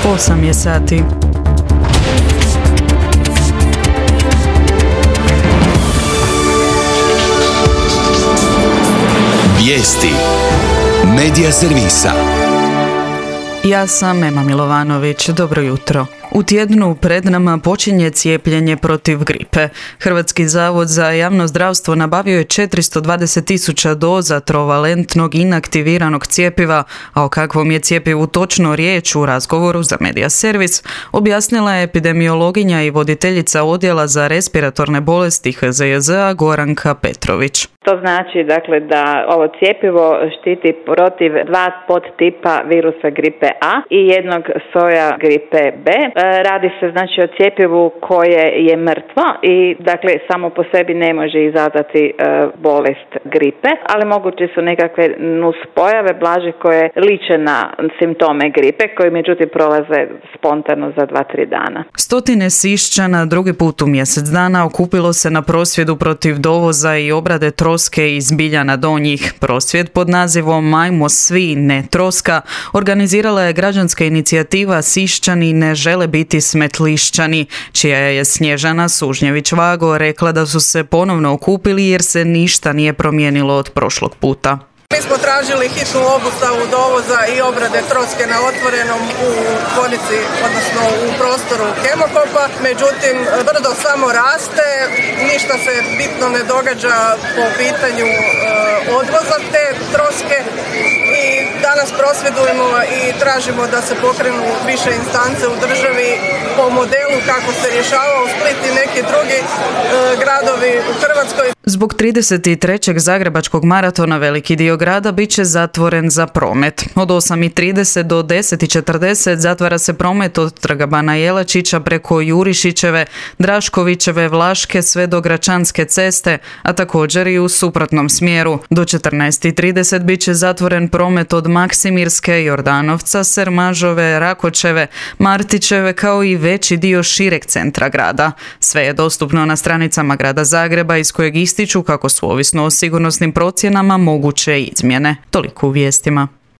8 je sati. Vijesti Medija servisa. Ja sam Ema Milovanović. Dobro jutro. U tjednu pred nama počinje cijepljenje protiv gripe. Hrvatski zavod za javno zdravstvo nabavio je 420.000 doza trovalentnog inaktiviranog cjepiva, a o kakvom je cjepivu točno riječ u razgovoru za Medija servis objasnila je epidemiologinja i voditeljica odjela za respiratorne bolesti HZJZ-a Goranka Petrović. To znači da ovo cjepivo štiti protiv 2 podtipa virusa gripe A i jednog soja gripe B. Radi se o cjepivu koje je mrtvo i samo po sebi ne može izazvati bolest gripe, ali moguće su nekakve nuspojave blaže koje liče na simptome gripe koji međutim prolaze spontano za 2-3 dana. Stotine Siščana drugi put u mjesec dana okupilo se na prosvjedu protiv dovoza i obrade troske iz Biljana Donjih. Prosvjed pod nazivom Ajmo svi, ne troska organizirala je građanska inicijativa Siščani ne žele biti smetlišćani, čija je Snježana Sužnjević-Vago rekla da su se ponovno okupili jer se ništa nije promijenilo od prošlog puta. Mi smo tražili hitnu obustavu dovoza i obrade troske na otvorenom u tvornici, odnosno u prostoru Kemokopa. Međutim, brdo samo raste, ništa se bitno ne događa po pitanju odvoza te troske i danas prosvjedujemo i tražimo da se pokrenu više instance u državi po modelu kako se rješavao Split i neki drugi gradovi u Hrvatskoj. Zbog 33. zagrebačkog maratona veliki dio grada bit će zatvoren za promet. Od 8:30 do 10:40 zatvara se promet od Trga Bana Jelačića preko Jurišićeve, Draškovićeve, Vlaške sve do Gračanske ceste, a također i u suprotnom smjeru. Do 14:30 bit će zatvoren promet od Maksimirske, Jordanovca, Sermažove, Rakočeve, Martićeve kao i veći dio šireg centra grada. Sve je dostupno na stranicama grada Zagreba iz kojeg ističu kako su ovisno o sigurnosnim procjenama moguće izmjene. Toliko u vijestima.